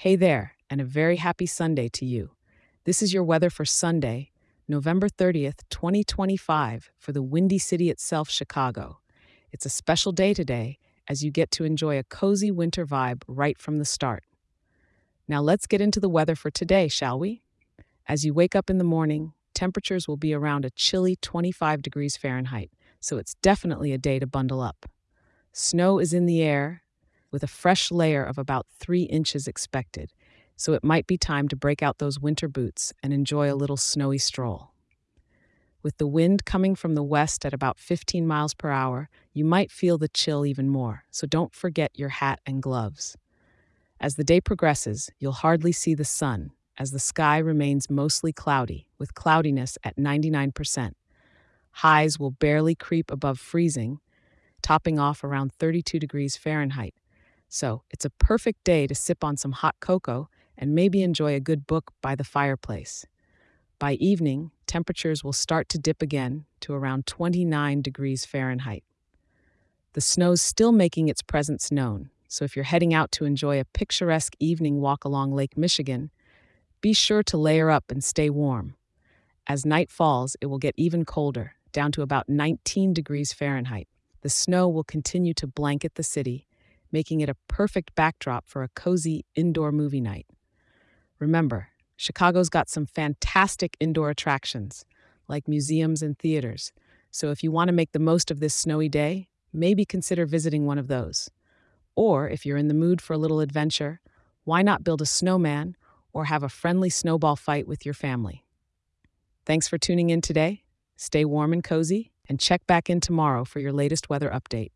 Hey there, and a very happy Sunday to you. This is your weather for Sunday, November 30th, 2025, for the Windy City itself, Chicago. It's a special day today as you get to enjoy a cozy winter vibe right from the start. Now let's get into the weather for today, shall we? As you wake up in the morning, temperatures will be around a chilly 25 degrees Fahrenheit, so it's definitely a day to bundle up. Snow is in the air with a fresh layer of about 3 inches expected, so it might be time to break out those winter boots and enjoy a little snowy stroll. With the wind coming from the west at about 15 miles per hour, you might feel the chill even more, so don't forget your hat and gloves. As the day progresses, you'll hardly see the sun, as the sky remains mostly cloudy, with cloudiness at 99%. Highs will barely creep above freezing, topping off around 32 degrees Fahrenheit. So, it's a perfect day to sip on some hot cocoa and maybe enjoy a good book by the fireplace. By evening, temperatures will start to dip again to around 29 degrees Fahrenheit. The snow's still making its presence known, so if you're heading out to enjoy a picturesque evening walk along Lake Michigan, be sure to layer up and stay warm. As night falls, it will get even colder, down to about 19 degrees Fahrenheit. The snow will continue to blanket the city, making it a perfect backdrop for a cozy indoor movie night. Remember, Chicago's got some fantastic indoor attractions, like museums and theaters, so if you want to make the most of this snowy day, maybe consider visiting one of those. Or if you're in the mood for a little adventure, why not build a snowman or have a friendly snowball fight with your family? Thanks for tuning in today. Stay warm and cozy, and check back in tomorrow for your latest weather update.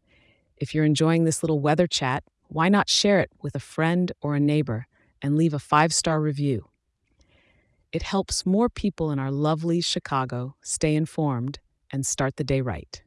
If you're enjoying this little weather chat, why not share it with a friend or a neighbor and leave a 5-star review? It helps more people in our lovely Chicago stay informed and start the day right.